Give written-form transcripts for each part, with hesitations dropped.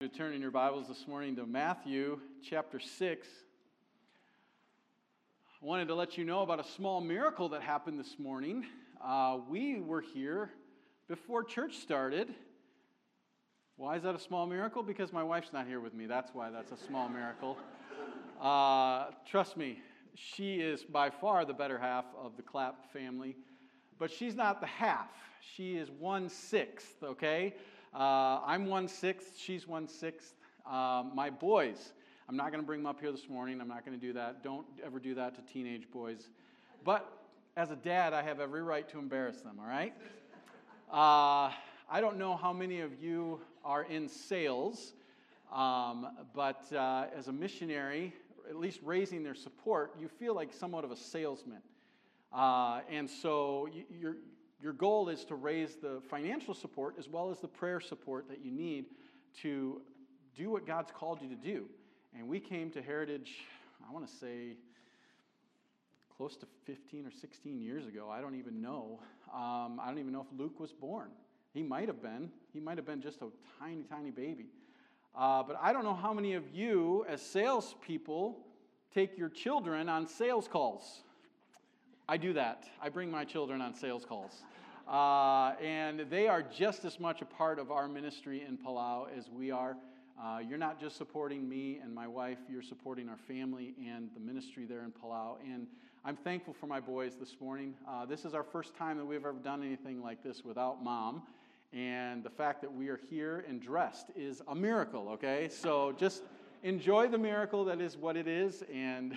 Turn in your Bibles this morning to Matthew chapter 6. I wanted to let you know about a small miracle that happened this morning. We were here before church started. Why is that a small miracle? Because my wife's not here with me. That's why that's a small miracle. Trust me, she is by far the better half of the Clapp family. But she's not the half. She is 1/6, okay? I'm 1/6, she's 1/6. My boys, I'm not going to bring them up here this morning. I'm not going to do that. Don't ever do that to teenage boys. But as a dad, I have every right to embarrass them, all right? I don't know how many of you are in sales, but as a missionary, at least raising their support, you feel like somewhat of a salesman. And so your goal is to raise the financial support as well as the prayer support that you need to do what God's called you to do. And we came to Heritage, I want to say, close to 15 or 16 years ago. I don't even know. I don't even know if Luke was born. He might have been. He might have been just a tiny, tiny baby. But I don't know how many of you, as salespeople, take your children on sales calls. I do that. I bring my children on sales calls. And they are just as much a part of our ministry in Palau as we are. You're not just supporting me and my wife, you're supporting our family and the ministry there in Palau. And I'm thankful for my boys this morning. This is our first time that we've ever done anything like this without Mom. And the fact that we are here and dressed is a miracle, okay? So just enjoy the miracle that is what it is. And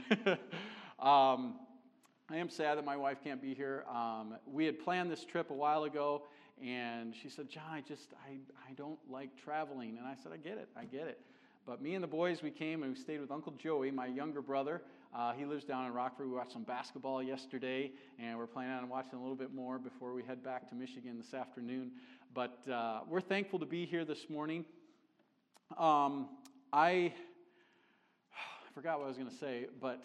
I am sad that my wife can't be here. We had planned this trip a while ago, and she said, John, I don't like traveling. And I said, I get it. But me and the boys, we came and we stayed with Uncle Joey, my younger brother. He lives down in Rockford. We watched some basketball yesterday, and we're planning on watching a little bit more before we head back to Michigan this afternoon. But we're thankful to be here this morning. I forgot what I was going to say, but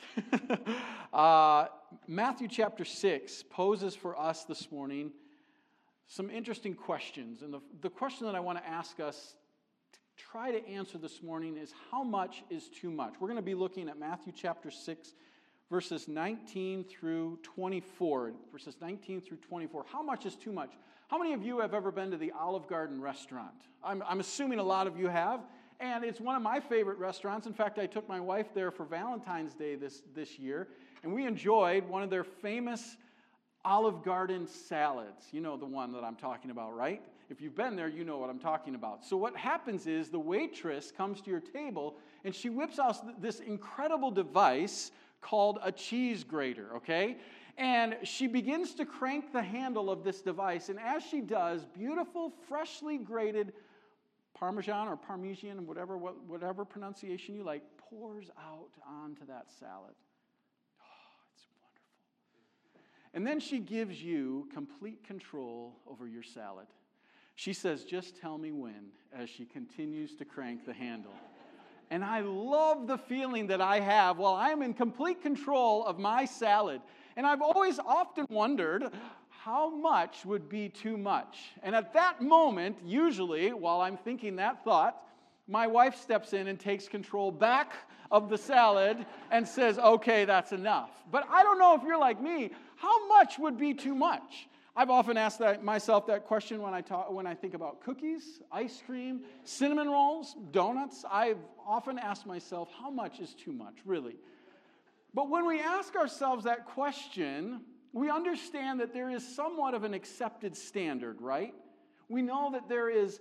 Matthew chapter 6 poses for us this morning some interesting questions. And the question that I want to ask us to try to answer this morning is, how much is too much? We're going to be looking at Matthew chapter 6, verses 19 through 24. Verses 19 through 24. How much is too much? How many of you have ever been to the Olive Garden restaurant? I'm assuming a lot of you have. And it's one of my favorite restaurants. In fact, I took my wife there for Valentine's Day this year, and we enjoyed one of their famous Olive Garden salads. You know the one that I'm talking about, right? If you've been there, you know what I'm talking about. So what happens is the waitress comes to your table, and she whips out this incredible device called a cheese grater, okay? And she begins to crank the handle of this device, and as she does, beautiful, freshly grated Parmesan or Parmesan, whatever pronunciation you like, pours out onto that salad. Oh, it's wonderful. And then she gives you complete control over your salad. She says, just tell me when, as she continues to crank the handle. And I love the feeling that I have while I'm in complete control of my salad. And I've always often wondered, how much would be too much? And at that moment, usually, while I'm thinking that thought, my wife steps in and takes control back of the salad and says, okay, that's enough. But I don't know if you're like me, how much would be too much? I've often asked myself that question when I think about cookies, ice cream, cinnamon rolls, donuts. I've often asked myself, how much is too much, really? But when we ask ourselves that question, we understand that there is somewhat of an accepted standard, right? We know that there is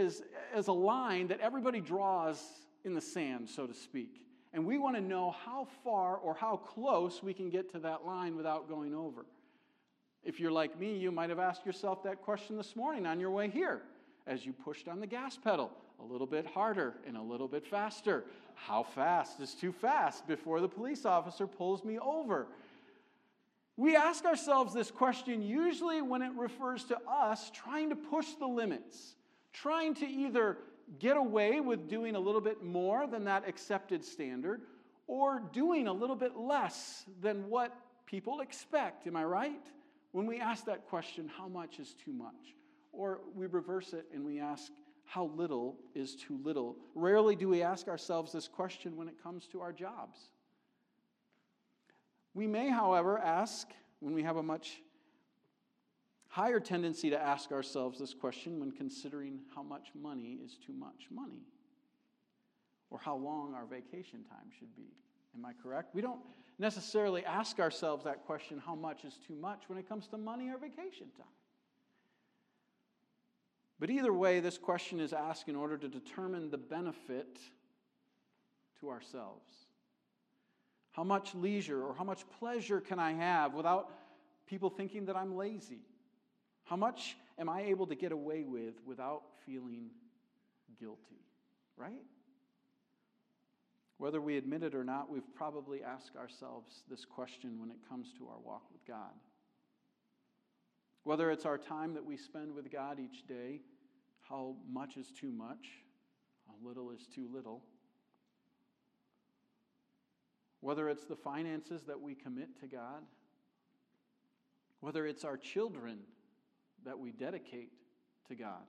a line that everybody draws in the sand, so to speak. And we want to know how far or how close we can get to that line without going over. If you're like me, you might have asked yourself that question this morning on your way here as you pushed on the gas pedal a little bit harder and a little bit faster. How fast is too fast before the police officer pulls me over? We ask ourselves this question usually when it refers to us trying to push the limits, trying to either get away with doing a little bit more than that accepted standard, or doing a little bit less than what people expect. Am I right? When we ask that question, how much is too much? Or we reverse it and we ask, How little is too little? Rarely do we ask ourselves this question when it comes to our jobs. We may, however, ask, when we have a much higher tendency to ask ourselves this question when considering how much money is too much money, or how long our vacation time should be. Am I correct? We don't necessarily ask ourselves that question, how much is too much, when it comes to money or vacation time. But either way, this question is asked in order to determine the benefit to ourselves. How much leisure or how much pleasure can I have without people thinking that I'm lazy? How much am I able to get away with without feeling guilty? Right? Whether we admit it or not, we've probably asked ourselves this question when it comes to our walk with God. Whether it's our time that we spend with God each day, how much is too much, how little is too little. Whether it's the finances that we commit to God, whether it's our children that we dedicate to God.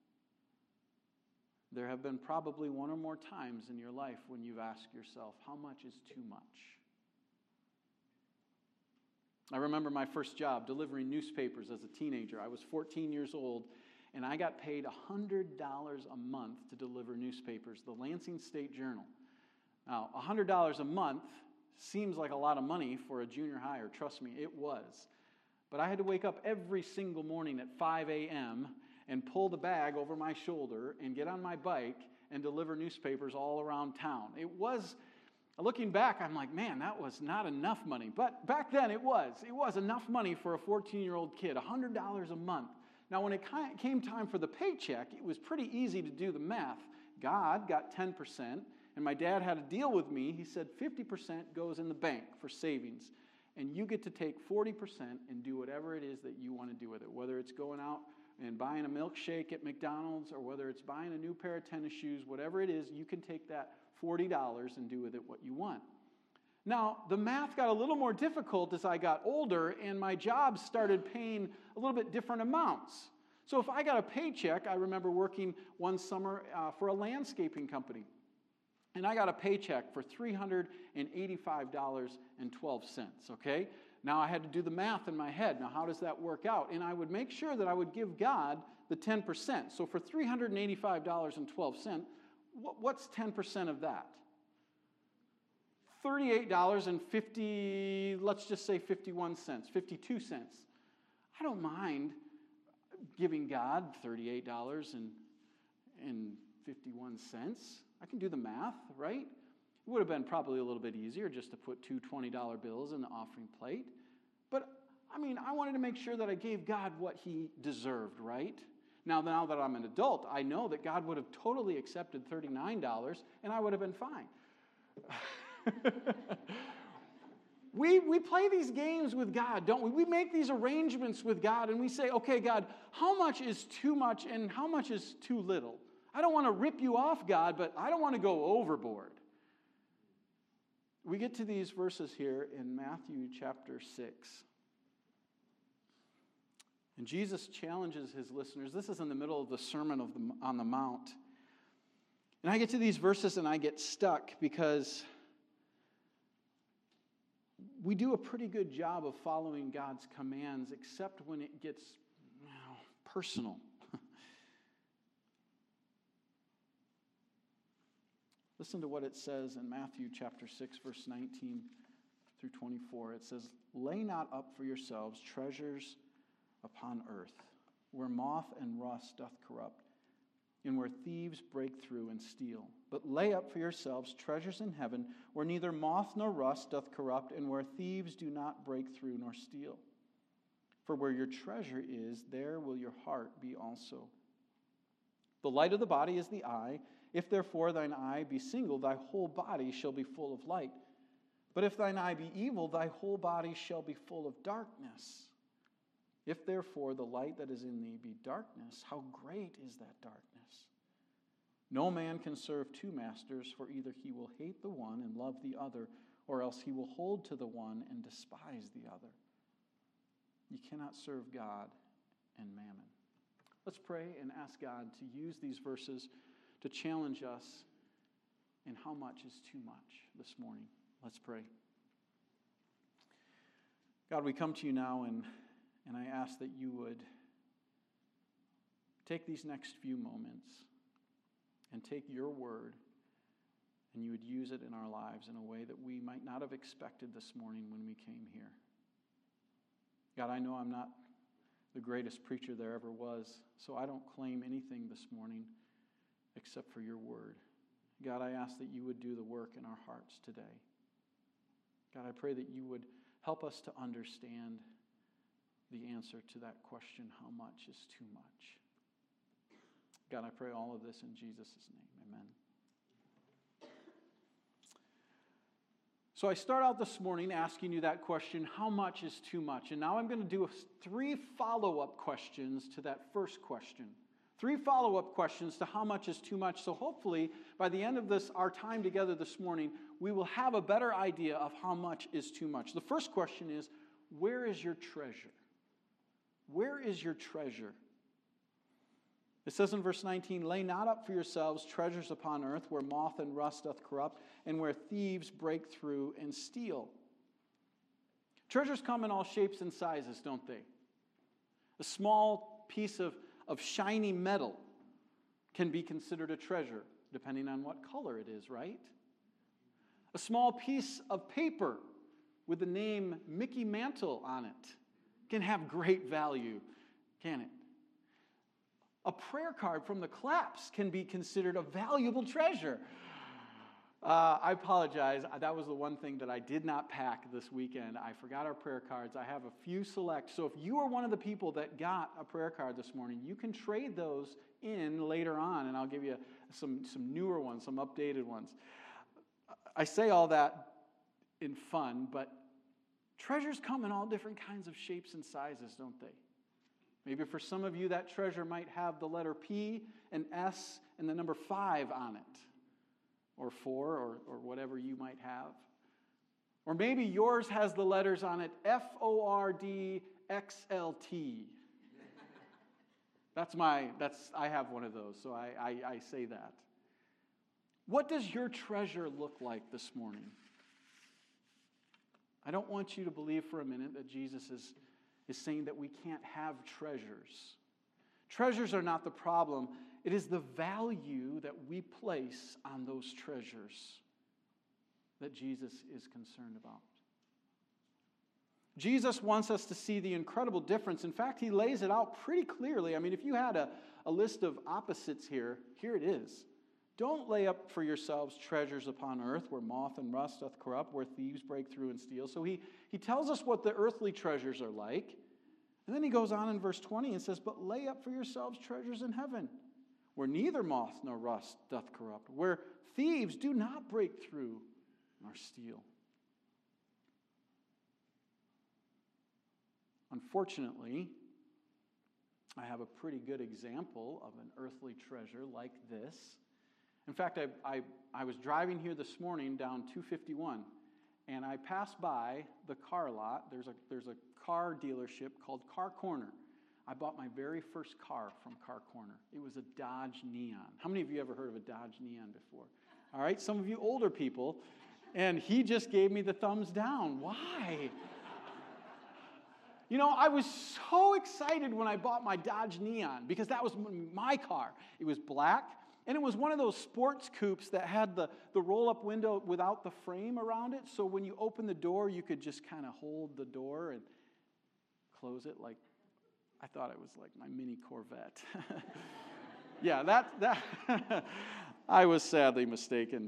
There have been probably one or more times in your life when you've asked yourself, how much is too much? I remember my first job delivering newspapers as a teenager. I was 14 years old, and I got paid $100 a month to deliver newspapers, the Lansing State Journal. Now, $100 a month seems like a lot of money for a junior hire. Trust me, it was. But I had to wake up every single morning at 5 a.m. and pull the bag over my shoulder and get on my bike and deliver newspapers all around town. It was, looking back, I'm like, man, that was not enough money. But back then it was. It was enough money for a 14-year-old kid, $100 a month. Now, when it came time for the paycheck, it was pretty easy to do the math. God got 10%, and my dad had a deal with me. He said 50% goes in the bank for savings, and you get to take 40% and do whatever it is that you want to do with it, whether it's going out and buying a milkshake at McDonald's or whether it's buying a new pair of tennis shoes, whatever it is, you can take that $40 and do with it what you want. Now, the math got a little more difficult as I got older, and my job started paying a little bit different amounts. So if I got a paycheck, I remember working one summer for a landscaping company, and I got a paycheck for $385.12, okay? Now I had to do the math in my head. Now how does that work out? And I would make sure that I would give God the 10%. So for $385.12, what's 10% of that? $38.50, let's just say 51 cents, 52 cents. I don't mind giving God $38.51. I can do the math, right? It would have been probably a little bit easier just to put two $20 bills in the offering plate. But, I wanted to make sure that I gave God what he deserved, right? Now that I'm an adult, I know that God would have totally accepted $39, and I would have been fine. We play these games with God, don't we? We make these arrangements with God, and we say, okay, God, how much is too much and how much is too little? I don't want to rip you off, God, but I don't want to go overboard. We get to these verses here in Matthew chapter 6. And Jesus challenges his listeners. This is in the middle of the Sermon on the Mount. And I get to these verses and I get stuck because we do a pretty good job of following God's commands, except when it gets personal. Listen to what it says in Matthew chapter 6, verse 19 through 24. It says, "Lay not up for yourselves treasures upon earth, where moth and rust doth corrupt, and where thieves break through and steal. But lay up for yourselves treasures in heaven, where neither moth nor rust doth corrupt, and where thieves do not break through nor steal. For where your treasure is, there will your heart be also. The light of the body is the eye. If therefore thine eye be single, thy whole body shall be full of light. But if thine eye be evil, thy whole body shall be full of darkness. If therefore the light that is in thee be darkness, how great is that darkness? No man can serve two masters, for either he will hate the one and love the other, or else he will hold to the one and despise the other. You cannot serve God and mammon." Let's pray and ask God to use these verses to challenge us in how much is too much this morning. Let's pray. God, we come to you now, and I ask that you would take these next few moments and take your word, and you would use it in our lives in a way that we might not have expected this morning when we came here. God, I know I'm not the greatest preacher there ever was, so I don't claim anything this morning except for your word. God, I ask that you would do the work in our hearts today. God, I pray that you would help us to understand the answer to that question, how much is too much? God, I pray all of this in Jesus' name. Amen. So I start out this morning asking you that question, how much is too much? And now I'm going to do 3 follow-up questions to that first question. 3 follow-up questions to how much is too much. So hopefully by the end of our time together this morning, we will have a better idea of how much is too much. The first question is, where is your treasure? Where is your treasure? It says in verse 19, lay not up for yourselves treasures upon earth, where moth and rust doth corrupt, and where thieves break through and steal. Treasures come in all shapes and sizes, don't they? A small piece of shiny metal can be considered a treasure, depending on what color it is, right? A small piece of paper with the name Mickey Mantle on it can have great value, can it? A prayer card from the Claps can be considered a valuable treasure. I apologize. That was the one thing that I did not pack this weekend. I forgot our prayer cards. I have a few select. So if you are one of the people that got a prayer card this morning, you can trade those in later on, and I'll give you some newer ones, some updated ones. I say all that in fun, but treasures come in all different kinds of shapes and sizes, don't they? Maybe for some of you, that treasure might have the letter P, an S, and the number 5 on it, or 4, or whatever you might have. Or maybe yours has the letters on it FORDXLT. I have one of those, so I say that. What does your treasure look like this morning? I don't want you to believe for a minute that Jesus is saying that we can't have treasures. Treasures are not the problem. It is the value that we place on those treasures that Jesus is concerned about. Jesus wants us to see the incredible difference. In fact, he lays it out pretty clearly. I mean, if you had a list of opposites here it is. Don't lay up for yourselves treasures upon earth, where moth and rust doth corrupt, where thieves break through and steal. So he tells us what the earthly treasures are like. And then he goes on in verse 20 and says, but lay up for yourselves treasures in heaven, where neither moth nor rust doth corrupt, where thieves do not break through nor steal. Unfortunately, I have a pretty good example of an earthly treasure like this. In fact, I was driving here this morning down 251, and I passed by the car lot. There's a car dealership called Car Corner. I bought my very first car from Car Corner. It was a Dodge Neon. How many of you ever heard of a Dodge Neon before? All right, some of you older people. And he just gave me the thumbs down. Why? You know, I was so excited when I bought my Dodge Neon because that was my car. It was black, and it was one of those sports coupes that had the roll-up window without the frame around it. So when you open the door, you could just kind of hold the door and close it like, I thought it was like my mini Corvette. Yeah, that I was sadly mistaken.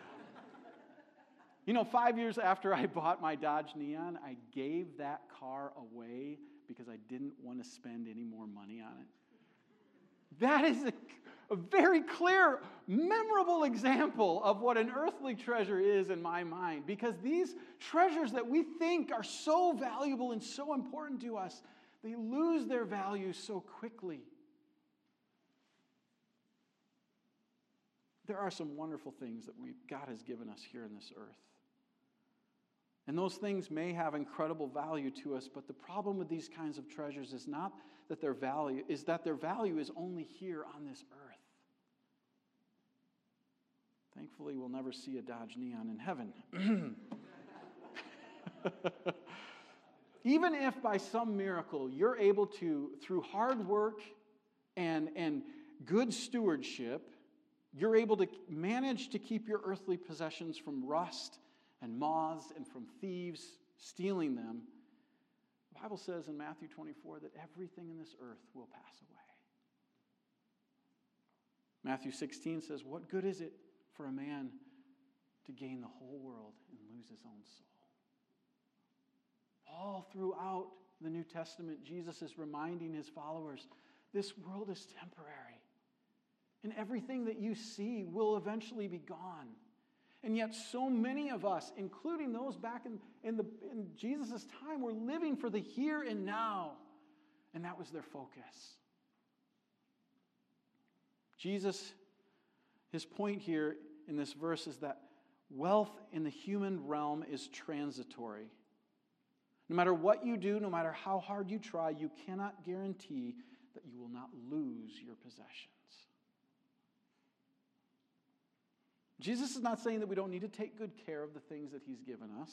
You know, 5 years after I bought my Dodge Neon, I gave that car away because I didn't want to spend any more money on it. That is a very clear, memorable example of what an earthly treasure is in my mind, because these treasures that we think are so valuable and so important to us, they lose their value so quickly. There are some wonderful things that God has given us here in this earth. And those things may have incredible value to us, but the problem with these kinds of treasures is not that their value is only here on this earth. Thankfully, we'll never see a Dodge Neon in heaven. Even if by some miracle you're able to, through hard work and good stewardship, you're able to manage to keep your earthly possessions from rust and moths and from thieves stealing them, the Bible says in Matthew 24 that everything in this earth will pass away. Matthew 16 says, what good is it for a man to gain the whole world and lose his own soul? All throughout the New Testament, Jesus is reminding his followers, this world is temporary. And everything that you see will eventually be gone. And yet so many of us, including those back in Jesus' time, were living for the here and now. And that was their focus. Jesus, his point here in this verse is that wealth in the human realm is transitory. No matter what you do, no matter how hard you try, you cannot guarantee that you will not lose your possessions. Jesus is not saying that we don't need to take good care of the things that he's given us.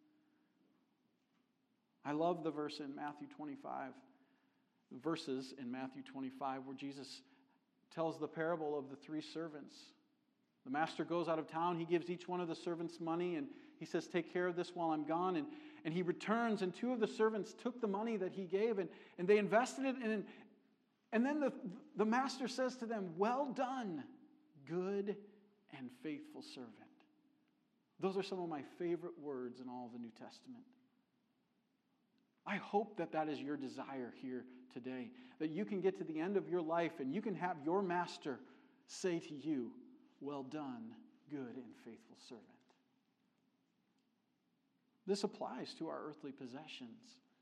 I love the verses in Matthew 25 where Jesus tells the parable of the three servants. The master goes out of town, he gives each one of the servants money, and he says, take care of this while I'm gone. And he returns, and two of the servants took the money that he gave, and they invested it. And then the master says to them, well done, good and faithful servant. Those are some of my favorite words in all of the New Testament. I hope that that is your desire here today, that you can get to the end of your life and you can have your master say to you, well done, good and faithful servant. This applies to our earthly possessions.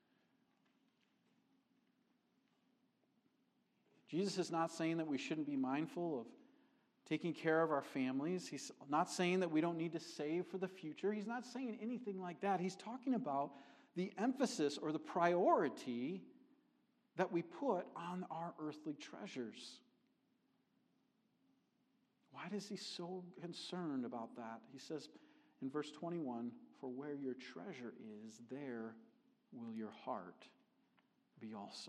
Jesus is not saying that we shouldn't be mindful of taking care of our families. He's not saying that we don't need to save for the future. He's not saying anything like that. He's talking about the emphasis or the priority that we put on our earthly treasures. Why is he so concerned about that? He says in verse 21, for where your treasure is, there will your heart be also.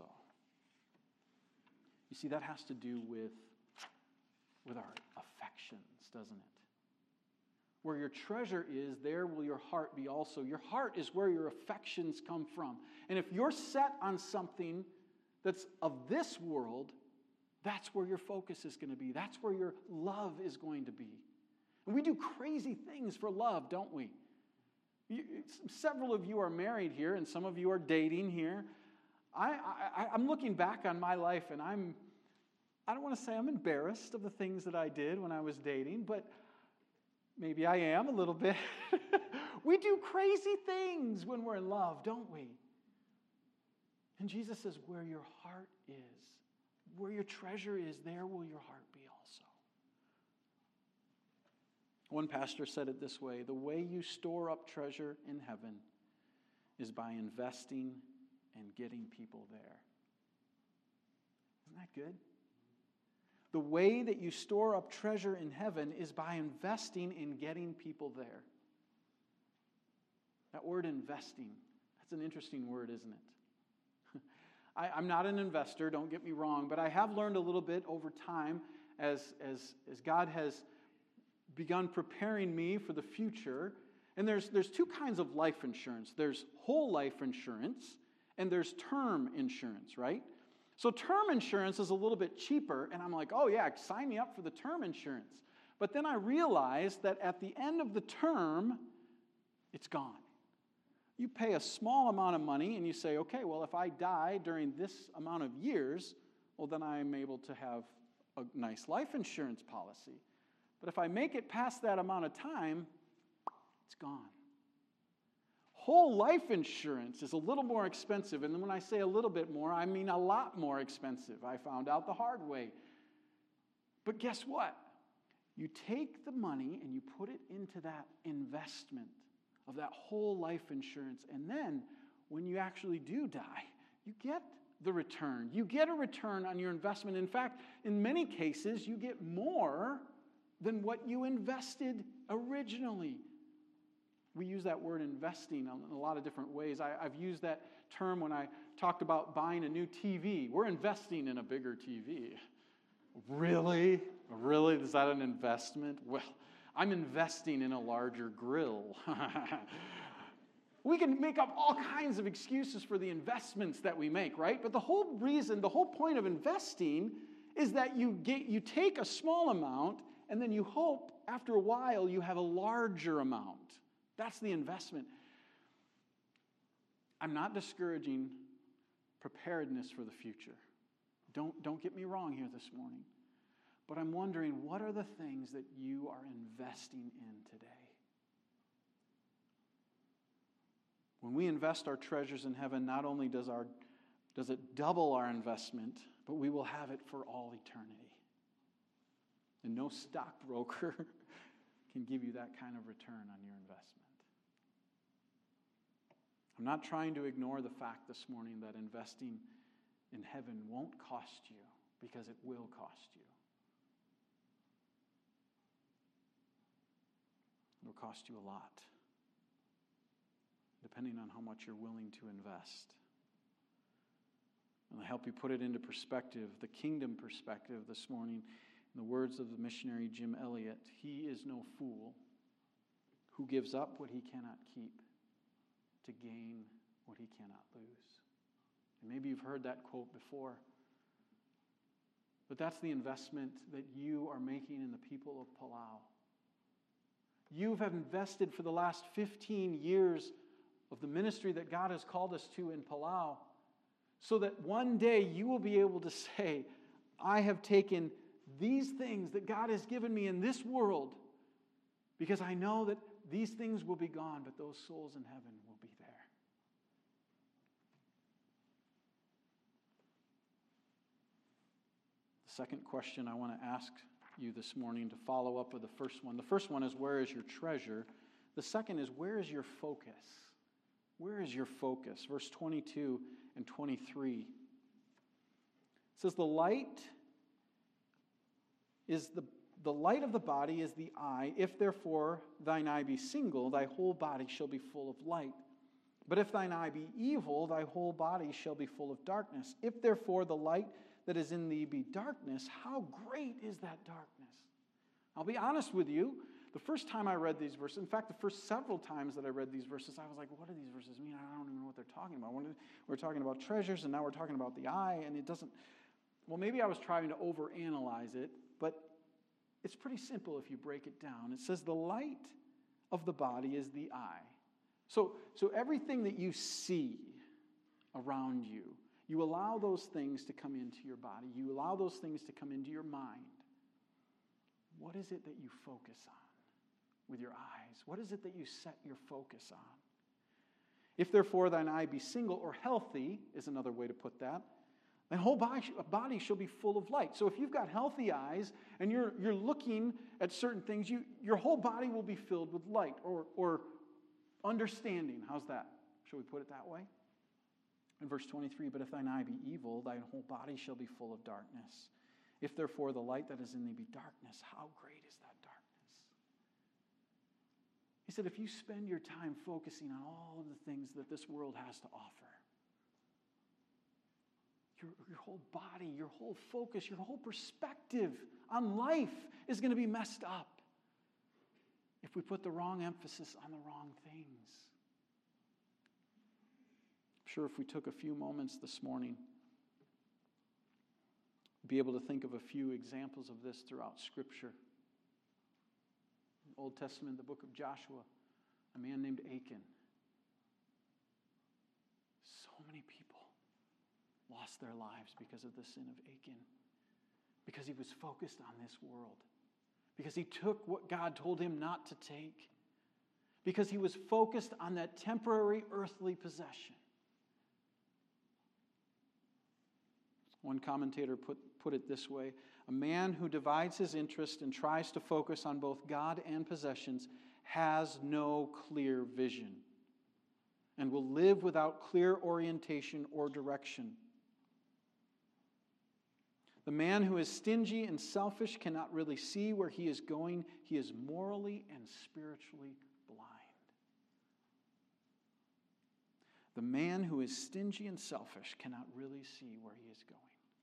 You see, that has to do with our affections, doesn't it? Where your treasure is, there will your heart be also. Your heart is where your affections come from. And if you're set on something that's of this world, that's where your focus is going to be. That's where your love is going to be. And we do crazy things for love, don't we? Several of you are married here, and some of you are dating here. I'm looking back on my life, and I don't want to say I'm embarrassed of the things that I did when I was dating, but maybe I am a little bit. We do crazy things when we're in love, don't we? And Jesus says, where your heart is, where your treasure is, there will your heart be also. One pastor said it this way, the way you store up treasure in heaven is by investing and getting people there. Isn't that good? The way that you store up treasure in heaven is by investing in getting people there. That word investing, that's an interesting word, isn't it? I'm not an investor, don't get me wrong, but I have learned a little bit over time as God has begun preparing me for the future. And there's two kinds of life insurance. There's whole life insurance and there's term insurance, right? So term insurance is a little bit cheaper, and I'm like, oh yeah, sign me up for the term insurance. But then I realized that at the end of the term, it's gone. You pay a small amount of money, and you say, okay, well, if I die during this amount of years, well, then I'm able to have a nice life insurance policy. But if I make it past that amount of time, it's gone. Whole life insurance is a little more expensive, and when I say a little bit more, I mean a lot more expensive. I found out the hard way. But guess what? You take the money and you put it into that investment of that whole life insurance, and then when you actually do die, you get the return. You get a return on your investment. In fact, in many cases, you get more than what you invested originally. We use that word investing in a lot of different ways. I've used that term when I talked about buying a new TV. We're investing in a bigger TV. Really? Really? Is that an investment? Well, I'm investing in a larger grill. We can make up all kinds of excuses for the investments that we make, right? But the whole point of investing is that you take a small amount and then you hope after a while you have a larger amount. That's the investment. I'm not discouraging preparedness for the future. Don't get me wrong here this morning. But I'm wondering, what are the things that you are investing in today? When we invest our treasures in heaven, not only does it double our investment, but we will have it for all eternity. And no stockbroker can give you that kind of return on your investment. I'm not trying to ignore the fact this morning that investing in heaven won't cost you, because it will cost you. It will cost you a lot, depending on how much you're willing to invest. And I help you put it into perspective, the kingdom perspective this morning, in the words of the missionary Jim Elliot: he is no fool who gives up what he cannot keep to gain what he cannot lose. And maybe you've heard that quote before, but that's the investment that you are making in the people of Palau. You have invested for the last 15 years of the ministry that God has called us to in Palau, so that one day you will be able to say, I have taken these things that God has given me in this world, because I know that these things will be gone, but those souls in heaven will be there. The second question I want to ask you this morning, to follow up with the first one. The first one is, where is your treasure? The second is, where is your focus? Where is your focus? Verse 22 and 23. It says, the light of the body is the eye. If therefore thine eye be single, thy whole body shall be full of light. But if thine eye be evil, thy whole body shall be full of darkness. If therefore the light that is in thee be darkness, how great is that darkness? I'll be honest with you, the first time I read these verses, in fact, the first several times that I read these verses, I was like, what do these verses mean? I don't even know what they're talking about. We're talking about treasures, and now we're talking about the eye, and it doesn't... Well, maybe I was trying to overanalyze it, but it's pretty simple if you break it down. It says the light of the body is the eye. So everything that you see around you, you allow those things to come into your body. You allow those things to come into your mind. What is it that you focus on with your eyes? What is it that you set your focus on? If therefore thine eye be single or healthy, is another way to put that, thy whole body shall be full of light. So if you've got healthy eyes and you're looking at certain things, your whole body will be filled with light or understanding. How's that? Shall we put it that way? In verse 23, but if thine eye be evil, thine whole body shall be full of darkness. If therefore the light that is in thee be darkness, how great is that darkness? He said, if you spend your time focusing on all of the things that this world has to offer, your whole body, your whole focus, your whole perspective on life is going to be messed up if we put the wrong emphasis on the wrong things. I'm sure if we took a few moments this morning, be able to think of a few examples of this throughout Scripture. In the Old Testament, the book of Joshua, a man named Achan. So many people lost their lives because of the sin of Achan, because he was focused on this world, because he took what God told him not to take, because he was focused on that temporary earthly possession. One commentator put it this way: a man who divides his interest and tries to focus on both God and possessions has no clear vision and will live without clear orientation or direction. The man who is stingy and selfish cannot really see where he is going. He is morally and spiritually blind. The man who is stingy and selfish cannot really see where he is going.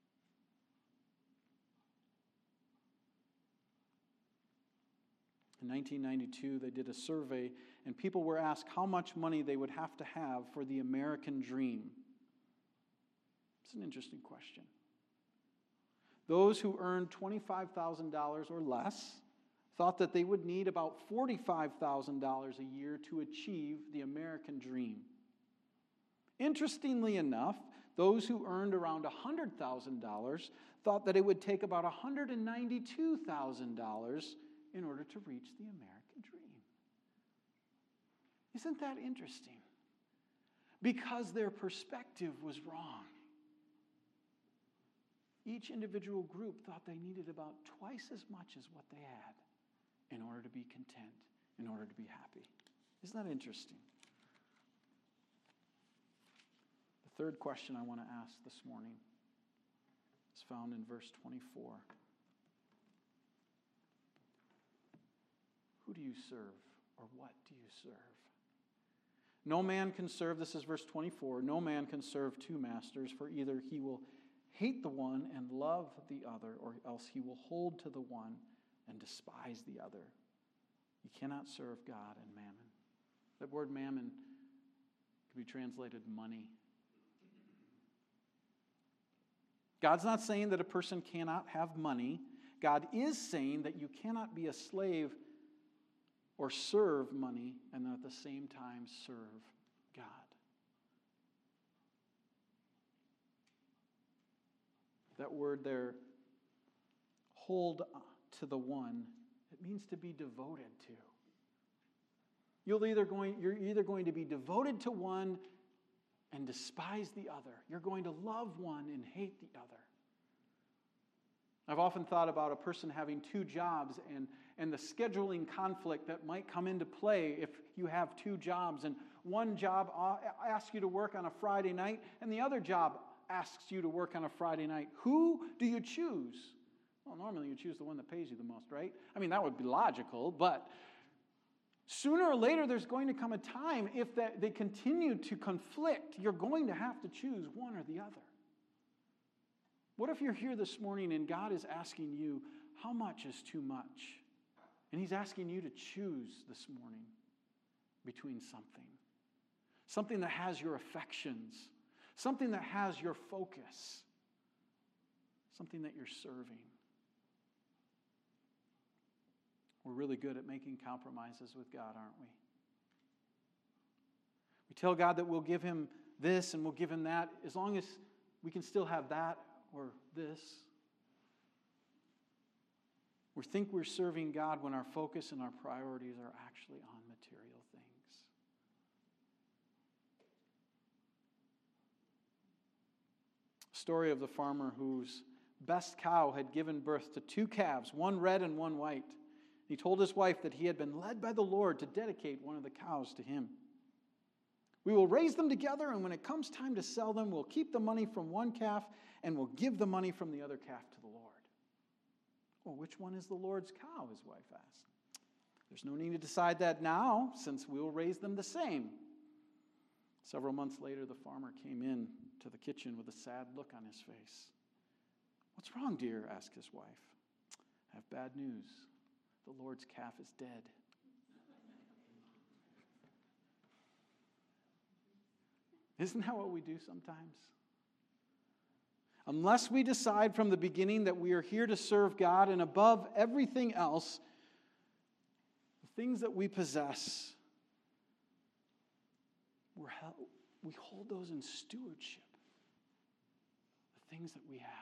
In 1992, they did a survey, and people were asked how much money they would have to have for the American dream. It's an interesting question. Those who earned $25,000 or less thought that they would need about $45,000 a year to achieve the American dream. Interestingly enough, those who earned around $100,000 thought that it would take about $192,000 in order to reach the American dream. Isn't that interesting? Because their perspective was wrong. Each individual group thought they needed about twice as much as what they had in order to be content, in order to be happy. Isn't that interesting? The third question I want to ask this morning is found in verse 24. Who do you serve, or what do you serve? No man can serve, this is verse 24, no man can serve two masters, for either he will hate the one and love the other, or else he will hold to the one and despise the other. You cannot serve God and mammon. That word mammon can be translated money. God's not saying that a person cannot have money. God is saying that you cannot be a slave or serve money and then at the same time serve God. That word there, hold to the one, it means to be devoted to. You're either going to be devoted to one and despise the other. You're going to love one and hate the other. I've often thought about a person having two jobs and the scheduling conflict that might come into play if you have two jobs, and one job asks you to work on a Friday night and the other job asks you to work on a Friday night. Who do you choose? Well, normally you choose the one that pays you the most, right? I mean, that would be logical, but sooner or later there's going to come a time, if they continue to conflict, you're going to have to choose one or the other. What if you're here this morning and God is asking you, how much is too much? And He's asking you to choose this morning between something that has your affections, something that has your focus, something that you're serving. We're really good at making compromises with God, aren't we? We tell God that we'll give Him this and we'll give Him that, as long as we can still have that or this. We think we're serving God when our focus and our priorities are actually on material things. Story of the farmer whose best cow had given birth to two calves, one red and one white. He told his wife that he had been led by the Lord to dedicate one of the cows to Him. We will raise them together, and when it comes time to sell them, we'll keep the money from one calf and we'll give the money from the other calf to the Lord. Well, which one is the Lord's cow? His wife asked. There's no need to decide that now, since we'll raise them the same. Several months later, the farmer came in to the kitchen with a sad look on his face. What's wrong, dear? Asked his wife. I have bad news. The Lord's calf is dead. Isn't that what we do sometimes? Unless we decide from the beginning that we are here to serve God, and above everything else, the things that we possess, we hold those in stewardship. The things that we have.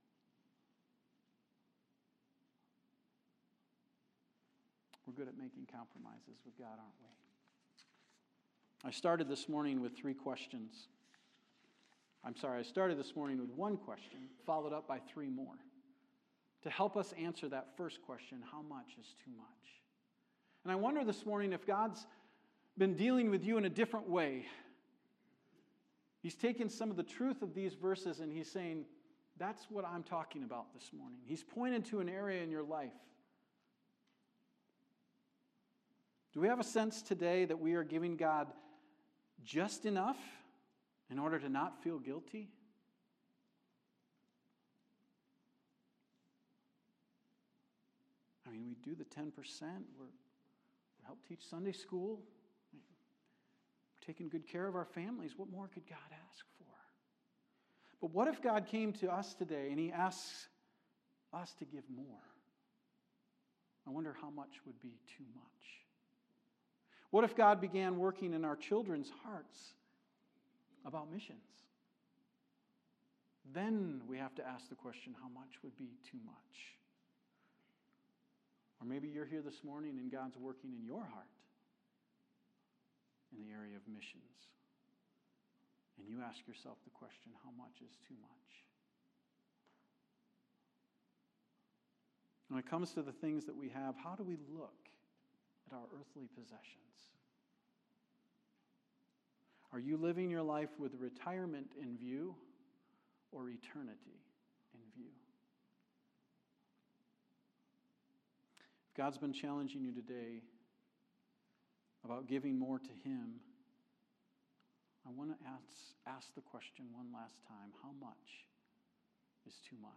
We're good at making compromises with God, aren't we? I started this morning with three questions. I started this morning with one question, followed up by three more, to help us answer that first question, how much is too much? And I wonder this morning if God's been dealing with you in a different way. He's taken some of the truth of these verses and He's saying, That's what I'm talking about this morning. He's pointed to an area in your life. Do we have a sense today that we are giving God just enough in order to not feel guilty? I mean, we do the 10%. We help teach Sunday school. We're taking good care of our families. What more could God ask for? But what if God came to us today and He asks us to give more? I wonder how much would be too much. What if God began working in our children's hearts about missions? Then we have to ask the question, how much would be too much? Or maybe you're here this morning and God's working in your heart in the area of missions. And you ask yourself the question, how much is too much? When it comes to the things that we have, how do we look at our earthly possessions? Are you living your life with retirement in view or eternity in view? If God's been challenging you today about giving more to Him, I want to ask the question one last time, how much is too much?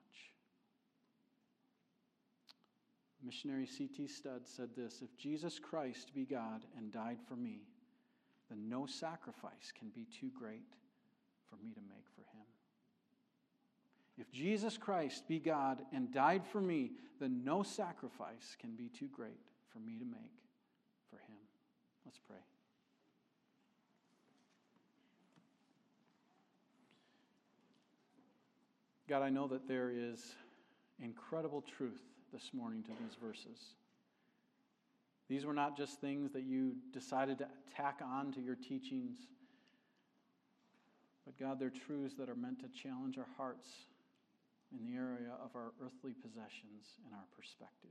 Missionary C.T. Studd said this, if Jesus Christ be God and died for me, then no sacrifice can be too great for me to make for Him. If Jesus Christ be God and died for me, then no sacrifice can be too great for me to make for Him. Let's pray. God, I know that there is incredible truth this morning to these verses. These were not just things that you decided to tack on to your teachings, but God, they're truths that are meant to challenge our hearts in the area of our earthly possessions and our perspective.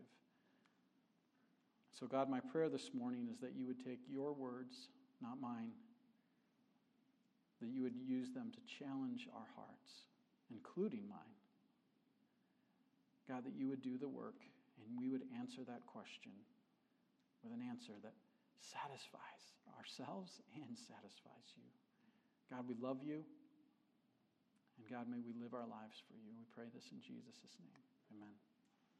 So God, my prayer this morning is that you would take your words, not mine, that you would use them to challenge our hearts, including mine. God, that you would do the work and we would answer that question with an answer that satisfies ourselves and satisfies you. God, we love you. And God, may we live our lives for you. We pray this in Jesus' name. Amen.